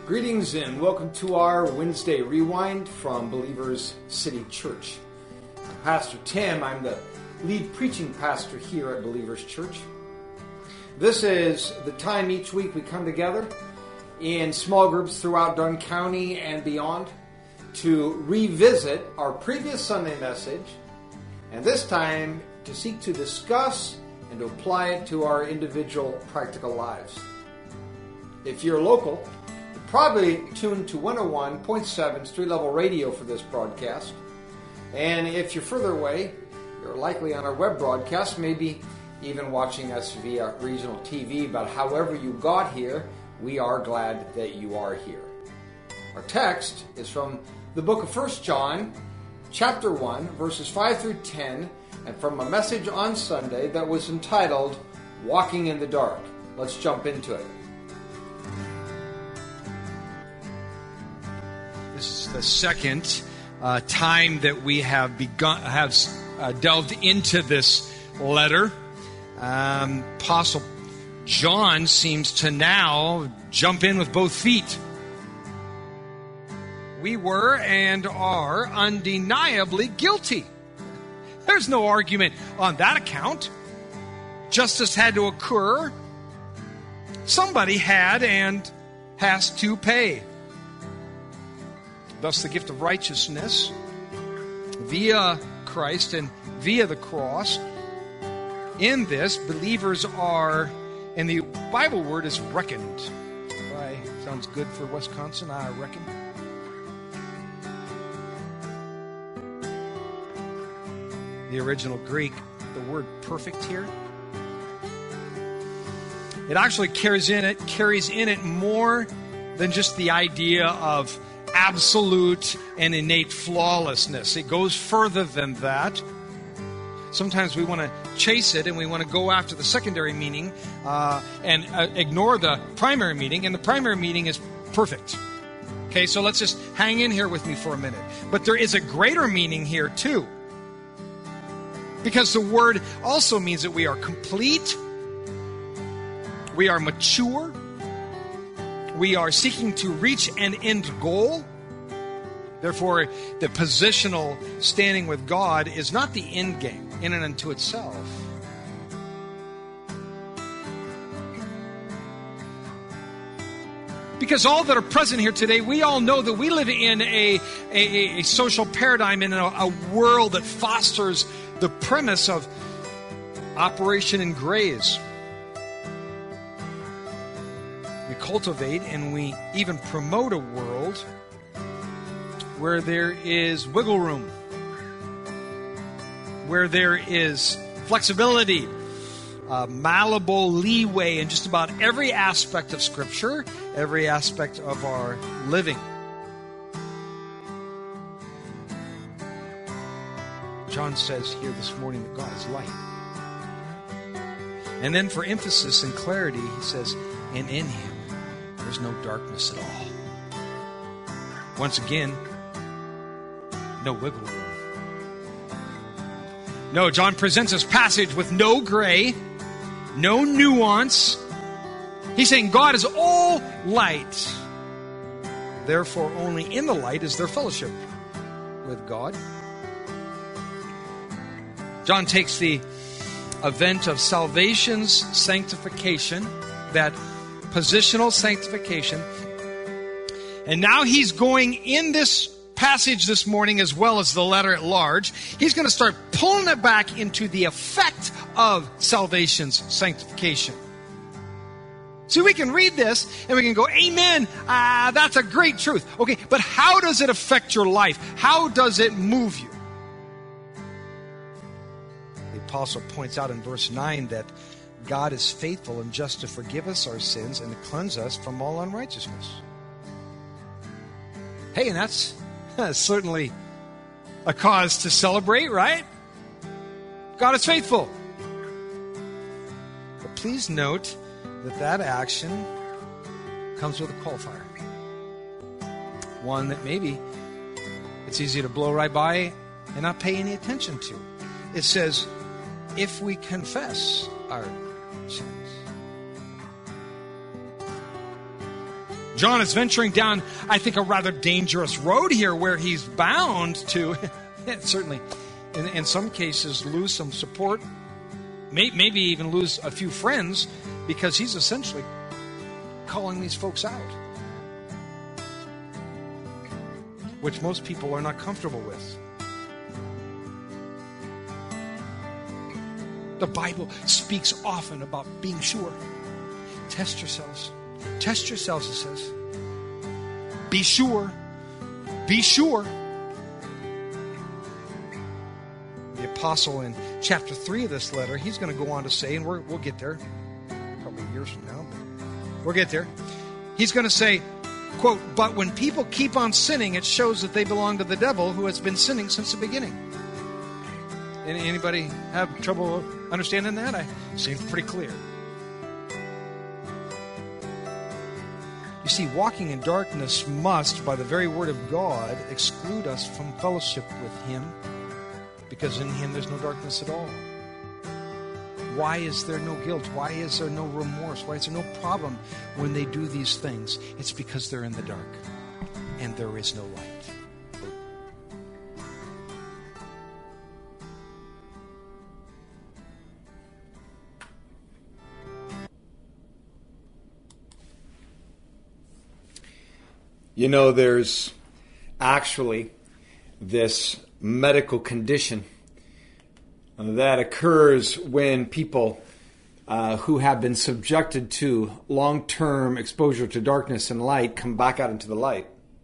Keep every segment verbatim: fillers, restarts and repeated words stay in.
Greetings and welcome to our Wednesday Rewind from Believers City Church. I'm Pastor Tim. I'm the lead preaching pastor here at Believers Church. This is the time each week we come together in small groups throughout Dunn County and beyond to revisit our previous Sunday message, and this time to seek to discuss and to apply it to our individual practical lives. If you're local, probably tuned to one oh one point seven Street Level Radio for this broadcast. And if you're further away, you're likely on our web broadcast, maybe even watching us via regional T V. But however you got here, we are glad that you are here. Our text is from the book of First John, chapter one, verses five through ten, and from a message on Sunday that was entitled, Walking in the Dark. Let's jump into it. This is the second uh, time that we have begun, have uh, delved into this letter. Um, Apostle John seems to now jump in with both feet. We were and are undeniably guilty. There's no argument on that account. Justice had to occur. Somebody had and has to pay. Thus, the gift of righteousness via Christ and via the cross. In this, believers are, and the Bible word is reckoned. Right? Sounds good for Wisconsin, I reckon. The original Greek, the word perfect here, it actually carries in it, carries in it more than just the idea of absolute and innate flawlessness. It goes further than that. Sometimes we want to chase it and we want to go after the secondary meaning uh, and uh, ignore the primary meaning, and the primary meaning is perfect. Okay, so let's just hang in here with me for a minute. But there is a greater meaning here too, because the word also means that we are complete, we are mature, we are seeking to reach an end goal. Therefore, the positional standing with God is not the end game in and unto itself. Because all that are present here today, we all know that we live in a, a, a social paradigm, in a, a world that fosters the premise of operation and graze. We cultivate and we even promote a world where there is wiggle room, where there is flexibility, uh, malleable leeway in just about every aspect of Scripture, every aspect of our living. John says here this morning that God is light. And then for emphasis and clarity, he says, and in him there's no darkness at all. Once again, no wiggle room. No, John presents this passage with no gray, no nuance. He's saying God is all light. Therefore, only in the light is there fellowship with God. John takes the event of salvation's sanctification, that positional sanctification, and now he's going in this passage this morning, as well as the letter at large, he's going to start pulling it back into the effect of salvation's sanctification. See, we can read this and we can go, amen, uh, that's a great truth. Okay, but how does it affect your life? How does it move you? The apostle points out in verse nine that God is faithful and just to forgive us our sins and to cleanse us from all unrighteousness. Hey, and that's, that's certainly a cause to celebrate, right? God is faithful. But please note that that action comes with a qualifier. One that maybe it's easy to blow right by and not pay any attention to. It says, if we confess our sins. John is venturing down, I think, a rather dangerous road here where he's bound to, certainly, in, in some cases, lose some support, may, maybe even lose a few friends, because he's essentially calling these folks out, which most people are not comfortable with. The Bible speaks often about being sure. Test yourselves. Test yourselves, it says. Be sure. Be sure. The apostle in chapter three of this letter, he's going to go on to say, and we're, we'll get there, probably years from now, but we'll get there. He's going to say, quote, but when people keep on sinning, it shows that they belong to the devil who has been sinning since the beginning. Any, anybody have trouble understanding that? I seems pretty clear. You see, walking in darkness must, by the very word of God, exclude us from fellowship with Him, because in Him there's no darkness at all. Why is there no guilt? Why is there no remorse? Why is there no problem when they do these things? It's because they're in the dark, and there is no light. You know, there's actually this medical condition that occurs when people uh, who have been subjected to long-term exposure to darkness and light come back out into the light.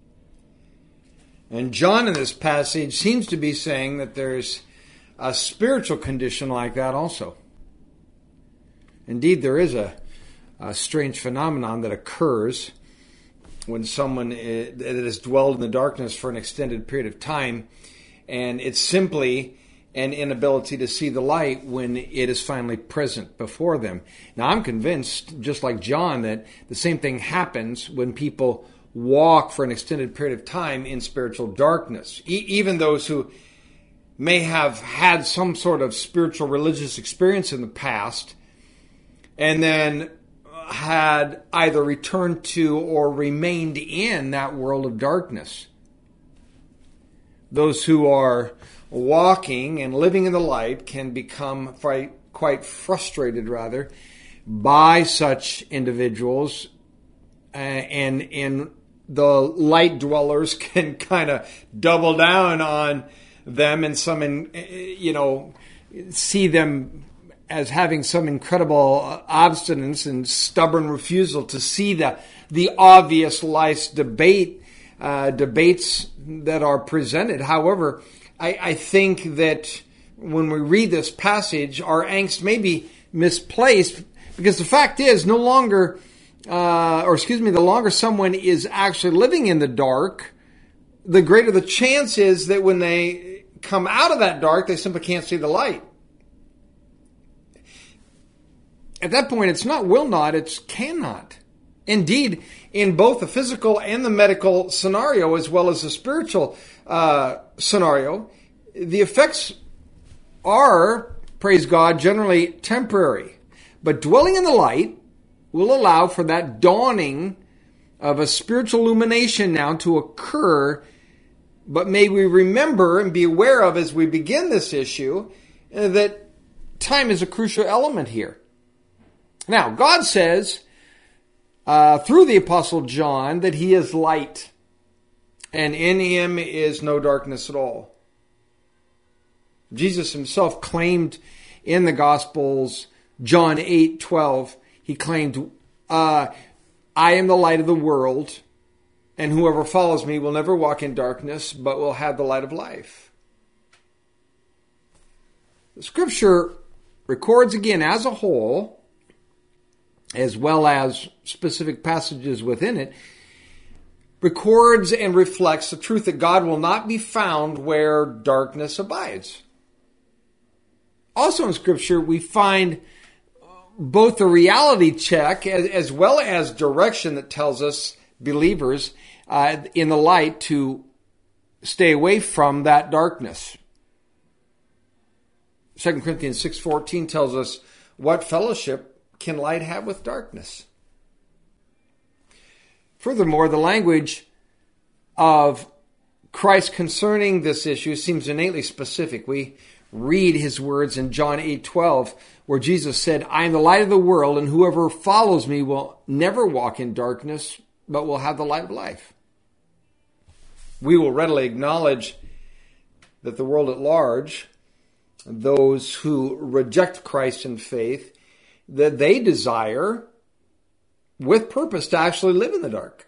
And John in this passage seems to be saying that there's a spiritual condition like that also. Indeed, there is a, a strange phenomenon that occurs when someone is, that has dwelled in the darkness for an extended period of time, and it's simply an inability to see the light when it is finally present before them. Now, I'm convinced, just like John, that the same thing happens when people walk for an extended period of time in spiritual darkness. E- even those who may have had some sort of spiritual religious experience in the past, and then had either returned to or remained in that world of darkness. Those who are walking and living in the light can become quite, quite frustrated, rather, by such individuals, uh, and, and the light dwellers can kind of double down on them, and some, in, you know, see them as having some incredible obstinance and stubborn refusal to see the the obvious life's debate uh, debates that are presented. However, I, I think that when we read this passage, our angst may be misplaced, because the fact is, no longer, uh, or excuse me, the longer someone is actually living in the dark, the greater the chance is that when they come out of that dark, they simply can't see the light. At that point, it's not will not, it's cannot. Indeed, in both the physical and the medical scenario, as well as the spiritual uh, scenario, the effects are, praise God, generally temporary. But dwelling in the light will allow for that dawning of a spiritual illumination now to occur. But may we remember and be aware of, as we begin this issue, uh, that time is a crucial element here. Now, God says, uh, through the Apostle John, that He is light, and in Him is no darkness at all. Jesus Himself claimed in the Gospels, John eight twelve, He claimed, uh, I am the light of the world, and whoever follows me will never walk in darkness, but will have the light of life. The Scripture records again as a whole, as well as specific passages within it, records and reflects the truth that God will not be found where darkness abides. Also in Scripture, we find both a reality check as, as well as direction that tells us, believers, uh, in the light to stay away from that darkness. Second Corinthians six fourteen tells us, what fellowship can light have with darkness? Furthermore, the language of Christ concerning this issue seems innately specific. We read his words in John eight twelve, where Jesus said, I am the light of the world, and whoever follows me will never walk in darkness, but will have the light of life. We will readily acknowledge that the world at large, those who reject Christ in faith, that they desire, with purpose, to actually live in the dark.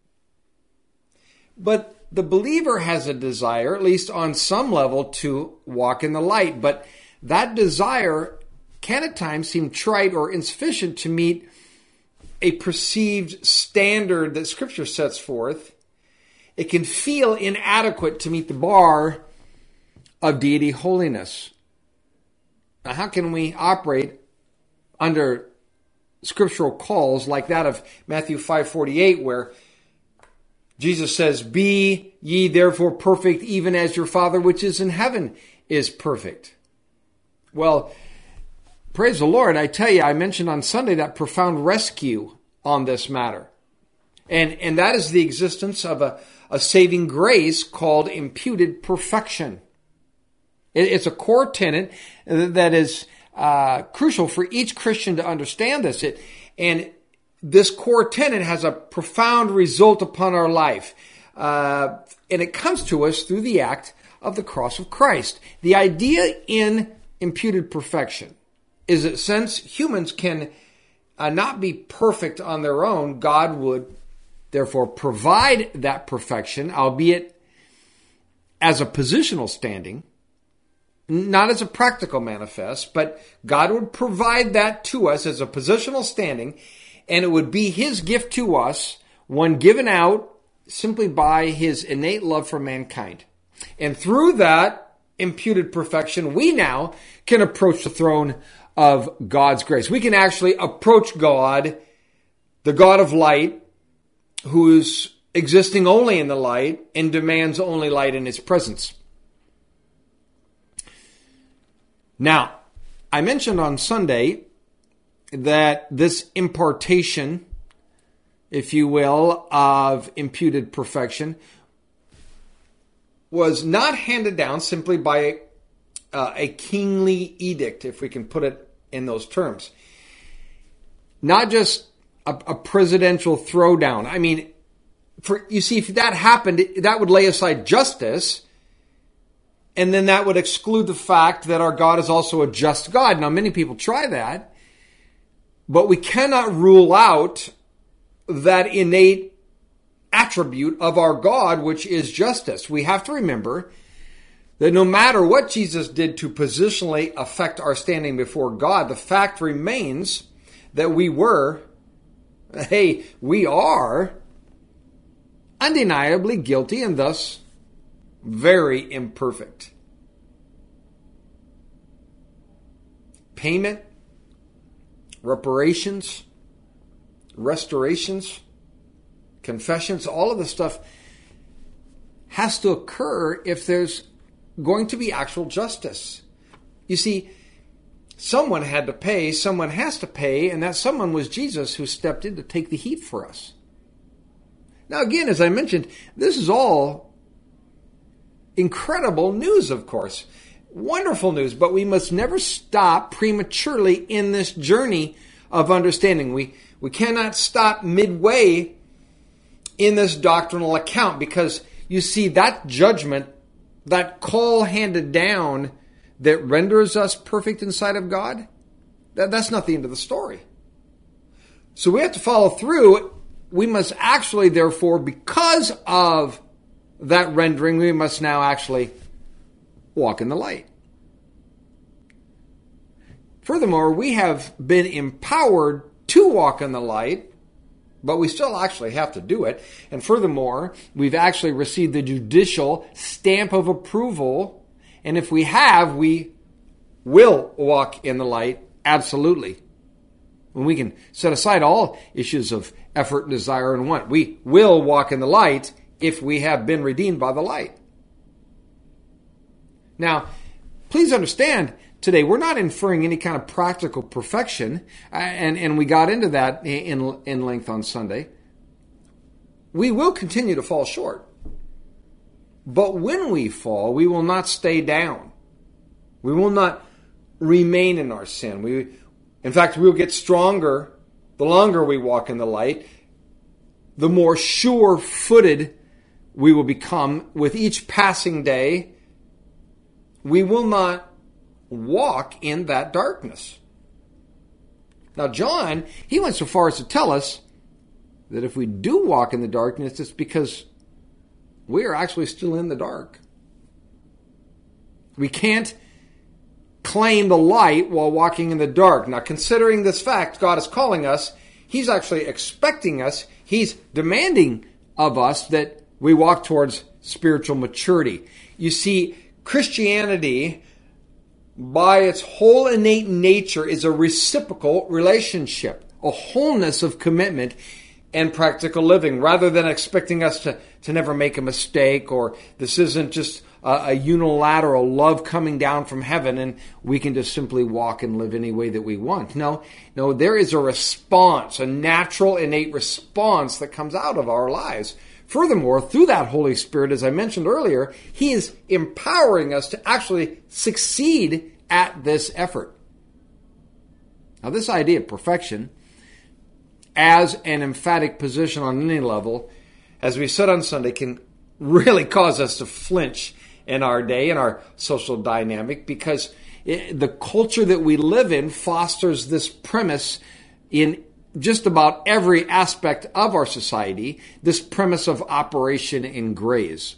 But the believer has a desire, at least on some level, to walk in the light. But that desire can at times seem trite or insufficient to meet a perceived standard that Scripture sets forth. It can feel inadequate to meet the bar of deity holiness. Now, how can we operate under scriptural calls like that of Matthew five forty-eight, where Jesus says, be ye therefore perfect, even as your Father which is in heaven is perfect? Well, praise the Lord. I tell you, I mentioned on Sunday that profound rescue on this matter. And, and that is the existence of a, a saving grace called imputed perfection. It, it's a core tenet that is uh, crucial for each Christian to understand this. It, and this core tenet has a profound result upon our life. Uh, and it comes to us through the act of the cross of Christ. The idea in imputed perfection is that since humans can uh, not be perfect on their own, God would therefore provide that perfection, albeit as a positional standing, not as a practical manifest, but God would provide that to us as a positional standing. And it would be his gift to us, one given out simply by his innate love for mankind. And through that imputed perfection, we now can approach the throne of God's grace. We can actually approach God, the God of light, who's existing only in the light and demands only light in his presence. Now, I mentioned on Sunday that this impartation, if you will, of imputed perfection was not handed down simply by uh, a kingly edict, if we can put it in those terms. Not just a, a presidential throwdown. I mean, for you see, if that happened, that would lay aside justice, and then that would exclude the fact that our God is also a just God. Now, many people try that. But we cannot rule out that innate attribute of our God, which is justice. We have to remember that no matter what Jesus did to positionally affect our standing before God, the fact remains that we were, hey, we are undeniably guilty and thus very imperfect. Payment, reparations, restorations, confessions, all of this stuff has to occur if there's going to be actual justice. You see, someone had to pay, someone has to pay, and that someone was Jesus, who stepped in to take the heat for us. Now again, as I mentioned, this is all incredible news, of course. Wonderful news, but we must never stop prematurely in this journey of understanding. We we cannot stop midway in this doctrinal account, because you see, that judgment, that call handed down that renders us perfect in sight of God, that, that's not the end of the story. So we have to follow through. We must actually, therefore, because of that rendering, we must now actually walk in the light. Furthermore, we have been empowered to walk in the light, but we still actually have to do it. And furthermore, we've actually received the judicial stamp of approval. And if we have, we will walk in the light, absolutely. And we can set aside all issues of effort, desire, and want. We will walk in the light if we have been redeemed by the light. Now, please understand, today we're not inferring any kind of practical perfection, and, and we got into that in, in length on Sunday. we will continue to fall short. But when we fall, we will not stay down. We will not remain in our sin. We, in fact, we will get stronger the longer we walk in the light, the more sure-footed we will become with each passing day. We will not walk in that darkness. Now, John, he went so far as to tell us that if we do walk in the darkness, it's because we are actually still in the dark. We can't claim the light while walking in the dark. Now, considering this fact, God is calling us. He's actually expecting us. He's demanding of us that we walk towards spiritual maturity. You see, Christianity, by its whole innate nature, is a reciprocal relationship, a wholeness of commitment and practical living, rather than expecting us to, to never make a mistake, or this isn't just a, a unilateral love coming down from heaven and we can just simply walk and live any way that we want. No, no, there is a response, a natural, innate response that comes out of our lives. Furthermore, through that Holy Spirit, as I mentioned earlier, He is empowering us to actually succeed at this effort. Now, this idea of perfection as an emphatic position on any level, as we said on Sunday, can really cause us to flinch in our day, in our social dynamic, because it, the culture that we live in fosters this premise in just about every aspect of our society, this premise of operation in grays.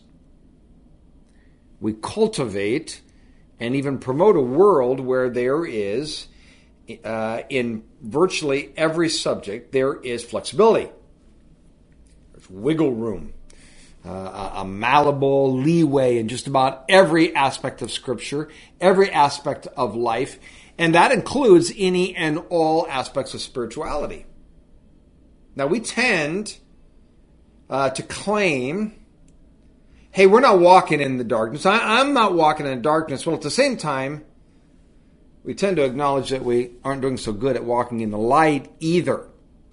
We cultivate and even promote a world where there is, uh, in virtually every subject, there is flexibility. There's wiggle room, uh, a malleable leeway in just about every aspect of Scripture, every aspect of life, and that includes any and all aspects of spirituality. Now, we tend uh, to claim, hey, we're not walking in the darkness. I, I'm not walking in the darkness. Well, at the same time, we tend to acknowledge that we aren't doing so good at walking in the light either.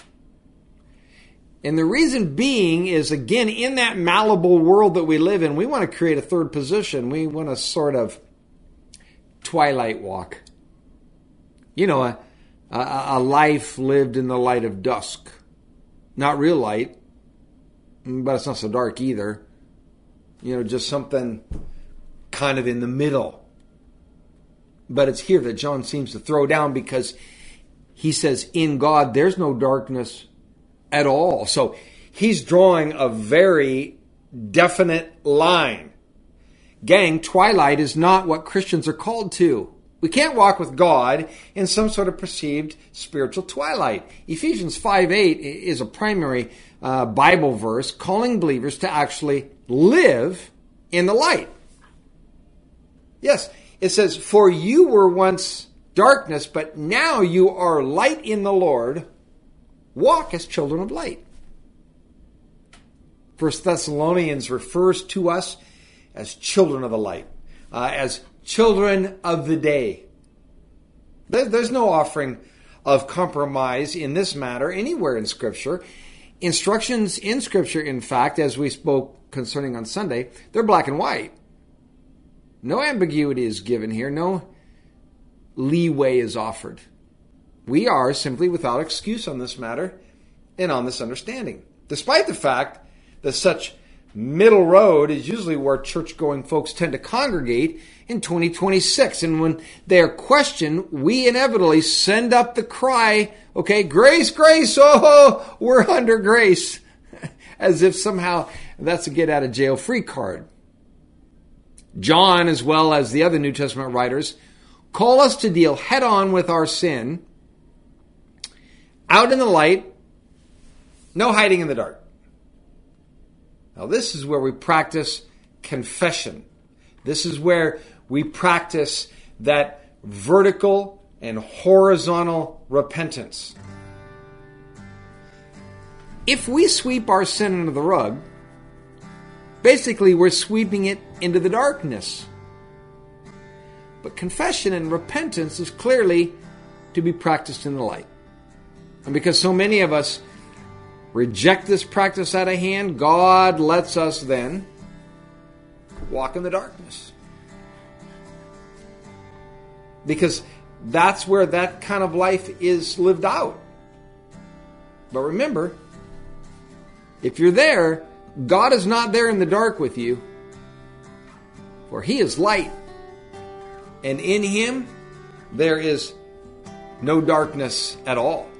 And the reason being is, again, in that malleable world that we live in, we want to create a third position. We want to sort of twilight walk. You know, a, a, a life lived in the light of dusk. Not real light, but it's not so dark either. You know, just something kind of in the middle. But it's here that John seems to throw down, because he says, in God, there's no darkness at all. So he's drawing a very definite line. Gang, twilight is not what Christians are called to. We can't walk with God in some sort of perceived spiritual twilight. Ephesians five eight is a primary uh, Bible verse calling believers to actually live in the light. Yes, it says, for you were once darkness, but now you are light in the Lord. Walk as children of light. First Thessalonians refers to us as children of the light, uh, as children of the day. There's no offering of compromise in this matter anywhere in Scripture. Instructions in Scripture, in fact, as we spoke concerning on Sunday, they're black and white. No ambiguity is given here. No leeway is offered. We are simply without excuse on this matter and on this understanding, despite the fact that such middle road is usually where church-going folks tend to congregate in twenty twenty-six. And when they are questioned, we inevitably send up the cry, okay, grace, grace, oh, we're under grace, as if somehow that's a get-out-of-jail-free card. John, as well as the other New Testament writers, call us to deal head-on with our sin, out in the light, no hiding in the dark. Now, this is where we practice confession. This is where we practice that vertical and horizontal repentance. If we sweep our sin under the rug, basically we're sweeping it into the darkness. But confession and repentance is clearly to be practiced in the light. And because so many of us reject this practice out of hand, God lets us then walk in the darkness. Because that's where that kind of life is lived out. But remember, if you're there, God is not there in the dark with you, for He is light, and in Him there is no darkness at all.